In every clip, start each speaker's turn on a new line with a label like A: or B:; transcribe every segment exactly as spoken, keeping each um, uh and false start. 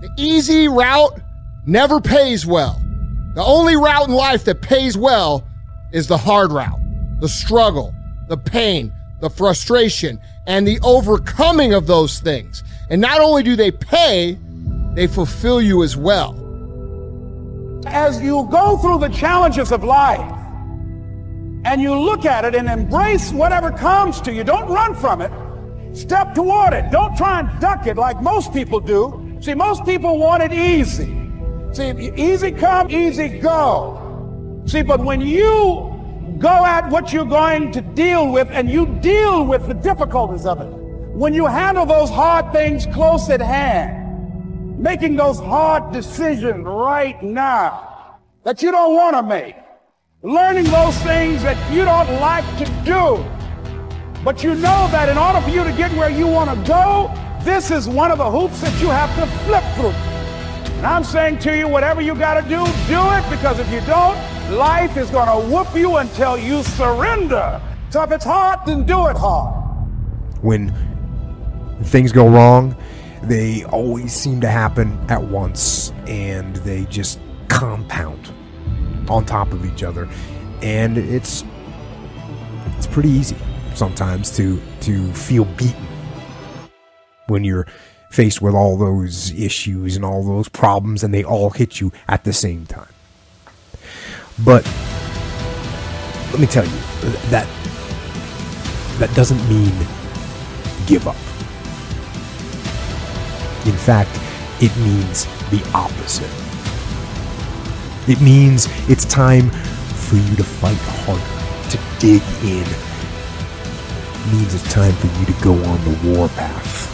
A: The easy route never pays well. The only route in life that pays well is the hard route, the struggle, the pain, the frustration, and the overcoming of those things. And not only do they pay, they fulfill you as well.
B: As you go through the challenges of life and you look at it and embrace whatever comes to you, don't run from it. Step toward it. Don't try and duck it like most people do. See, most people want it easy. See, easy come, easy go. See, but when you go at what you're going to deal with and you deal with the difficulties of it, when you handle those hard things close at hand, making those hard decisions right now that you don't want to make, learning those things that you don't like to do, but you know that in order for you to get where you want to go, this is one of the hoops that you have to flip through. And I'm saying to you, whatever you got to do, do it, because if you don't, life is going to whoop you until you surrender. So if it's hard, then do it hard.
C: When things go wrong, they always seem to happen at once, and they just compound on top of each other. And it's it's pretty easy sometimes to to feel beaten when you're faced with all those issues and all those problems, and they all hit you at the same time. But let me tell you, that that doesn't mean give up. In fact, it means the opposite. It means it's time for you to fight harder, to dig in. It means it's time for you to go on the warpath.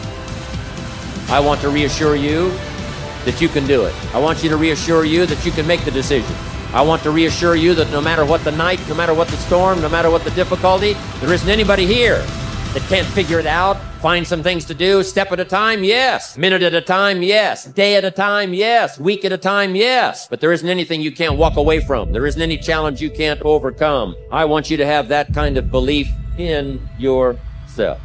D: I want to reassure you that you can do it. I want you to reassure you that you can make the decision. I want to reassure you that no matter what the night, no matter what the storm, no matter what the difficulty, there isn't anybody here that can't figure it out, find some things to do, step at a time, yes. Minute at a time, yes. Day at a time, yes. Week at a time, yes. But there isn't anything you can't walk away from. There isn't any challenge you can't overcome. I want you to have that kind of belief in yourself.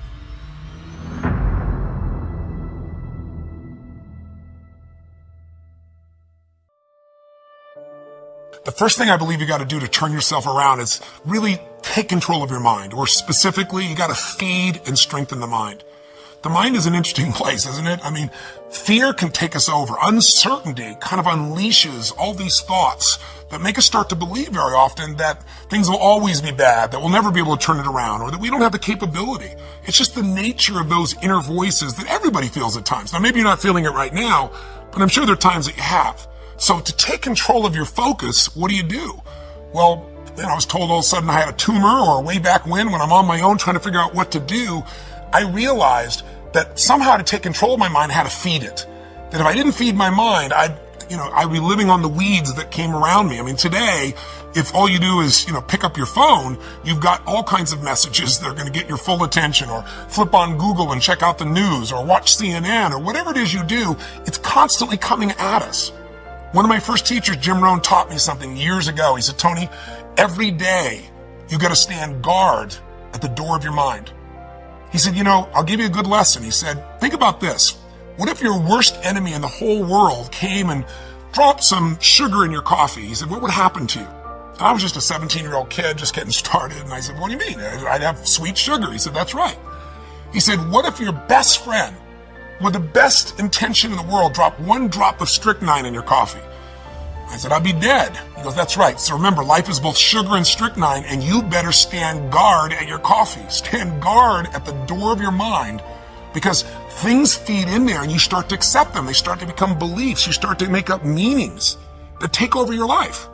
E: The first thing I believe you got to do to turn yourself around is really take control of your mind, or specifically, you got to feed and strengthen the mind. The mind is an interesting place, isn't it? I mean, fear can take us over. Uncertainty kind of unleashes all these thoughts that make us start to believe very often that things will always be bad, that we'll never be able to turn it around, or that we don't have the capability. It's just the nature of those inner voices that everybody feels at times. Now, maybe you're not feeling it right now, but I'm sure there are times that you have. So to take control of your focus, what do you do? Well, you know, I was told all of a sudden I had a tumor, or way back when, when I'm on my own trying to figure out what to do, I realized that somehow to take control of my mind, I had to feed it. That if I didn't feed my mind, I'd, you know, I'd be living on the weeds that came around me. I mean, today, if all you do is, you know, pick up your phone, you've got all kinds of messages that are going to get your full attention, or flip on Google and check out the news, or watch C N N, or whatever it is you do, it's constantly coming at us. One of my first teachers, Jim Rohn, taught me something years ago. He said, Tony, every day you got to stand guard at the door of your mind. He said, you know, I'll give you a good lesson. He said, think about this. What if your worst enemy in the whole world came and dropped some sugar in your coffee? He said, what would happen to you? And I was just a seventeen-year-old kid just getting started. And I said, what do you mean? I'd have sweet sugar. He said, that's right. He said, what if your best friend, with the best intention in the world, drop one drop of strychnine in your coffee? I said, I'd be dead. He goes, that's right. So remember, life is both sugar and strychnine, and you better stand guard at your coffee. Stand guard at the door of your mind, because things feed in there and you start to accept them. They start to become beliefs. You start to make up meanings that take over your life.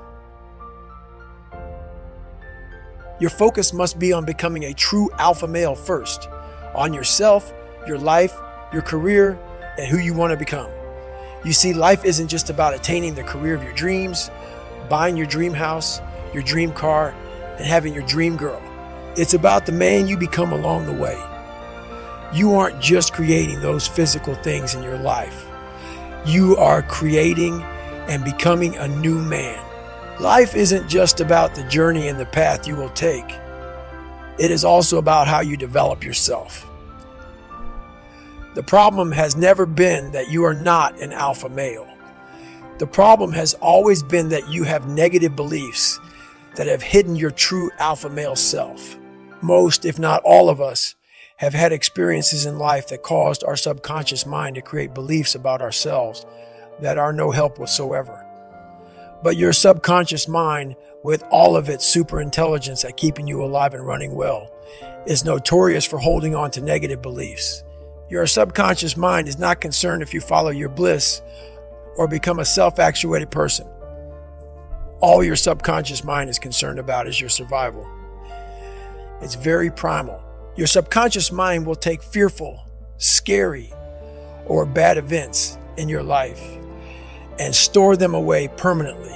F: Your focus must be on becoming a true alpha male first, on yourself, your life, your career, and who you want to become. You see, life isn't just about attaining the career of your dreams, buying your dream house, your dream car, and having your dream girl. It's about the man you become along the way. You aren't just creating those physical things in your life. You are creating and becoming a new man. Life isn't just about the journey and the path you will take. It is also about how you develop yourself. The problem has never been that you are not an alpha male. The problem has always been that you have negative beliefs that have hidden your true alpha male self. Most, if not all of us, have had experiences in life that caused our subconscious mind to create beliefs about ourselves that are no help whatsoever. But your subconscious mind, with all of its super intelligence at keeping you alive and running well, is notorious for holding on to negative beliefs. Your subconscious mind is not concerned if you follow your bliss or become a self-actuated person. All your subconscious mind is concerned about is your survival. It's very primal. Your subconscious mind will take fearful, scary, or bad events in your life and store them away permanently.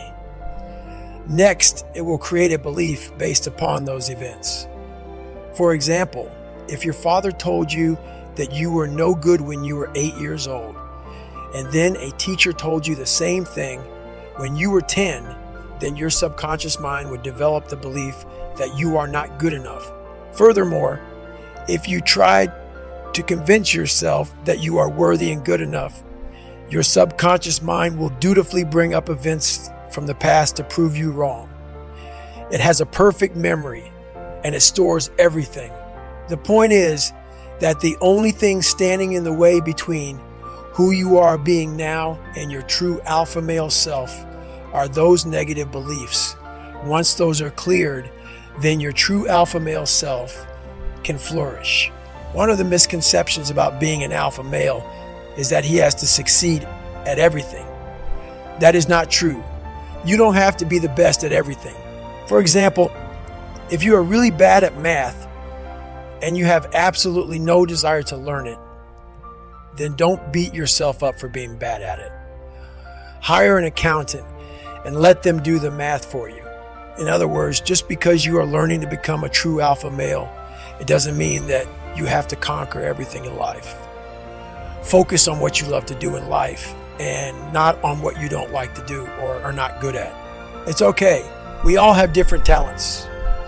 F: Next, it will create a belief based upon those events. For example, if your father told you that you were no good when you were eight years old, and then a teacher told you the same thing when you were ten, then your subconscious mind would develop the belief that you are not good enough. Furthermore, if you tried to convince yourself that you are worthy and good enough, your subconscious mind will dutifully bring up events from the past to prove you wrong. It has a perfect memory and it stores everything. The point is that the only thing standing in the way between who you are being now and your true alpha male self are those negative beliefs. Once those are cleared, then your true alpha male self can flourish. One of the misconceptions about being an alpha male is that he has to succeed at everything. That is not true. You don't have to be the best at everything. For example, if you are really bad at math and you have absolutely no desire to learn it, then don't beat yourself up for being bad at it. Hire an accountant and let them do the math for you. In other words, just because you are learning to become a true alpha male, it doesn't mean that you have to conquer everything in life. Focus on what you love to do in life and not on what you don't like to do or are not good at. It's okay. We all have different talents.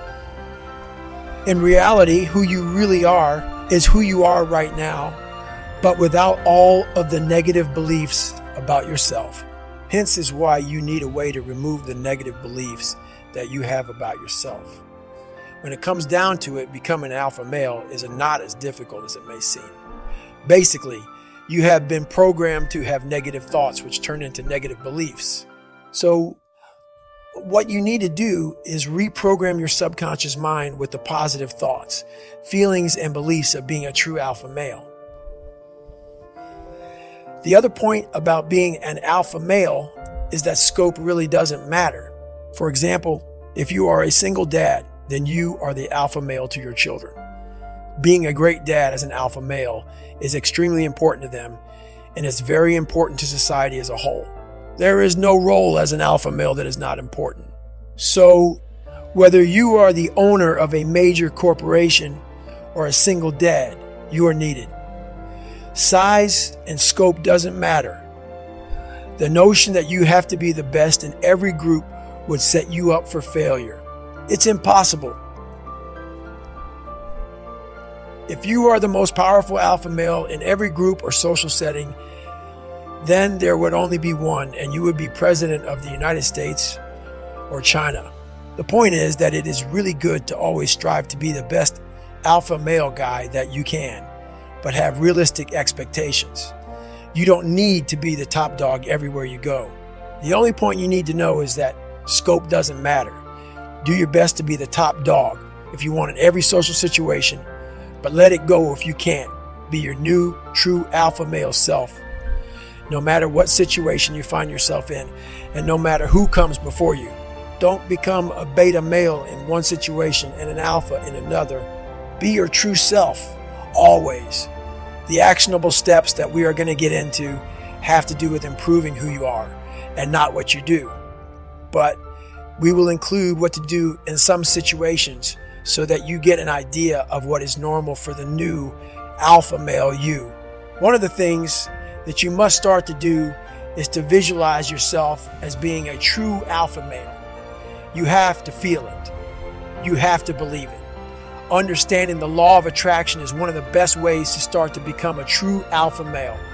F: In reality, who you really are is who you are right now, but without all of the negative beliefs about yourself. Hence is why you need a way to remove the negative beliefs that you have about yourself. When it comes down to it, becoming an alpha male is not as difficult as it may seem. Basically, you have been programmed to have negative thoughts which turn into negative beliefs. So what you need to do is reprogram your subconscious mind with the positive thoughts, feelings, and beliefs of being a true alpha male. The other point about being an alpha male is that scope really doesn't matter. For example, if you are a single dad, then you are the alpha male to your children. Being a great dad as an alpha male is extremely important to them, and it's very important to society as a whole. There is no role as an alpha male that is not important. So, whether you are the owner of a major corporation or a single dad, you are needed. Size and scope doesn't matter. The notion that you have to be the best in every group would set you up for failure. It's impossible. If you are the most powerful alpha male in every group or social setting, then there would only be one, and you would be president of the United States or China. The point is that it is really good to always strive to be the best alpha male guy that you can, but have realistic expectations. You don't need to be the top dog everywhere you go. The only point you need to know is that scope doesn't matter. Do your best to be the top dog if you want in every social situation, but let it go if you can't. Be your new, true alpha male self, no matter what situation you find yourself in, and no matter who comes before you. Don't become a beta male in one situation and an alpha in another. Be your true self, always. The actionable steps that we are going to get into have to do with improving who you are and not what you do. But we will include what to do in some situations so that you get an idea of what is normal for the new alpha male you. One of the things that you must start to do is to visualize yourself as being a true alpha male. You have to feel it. You have to believe it. understanding the law of attraction is one of the best ways to start to become a true alpha male.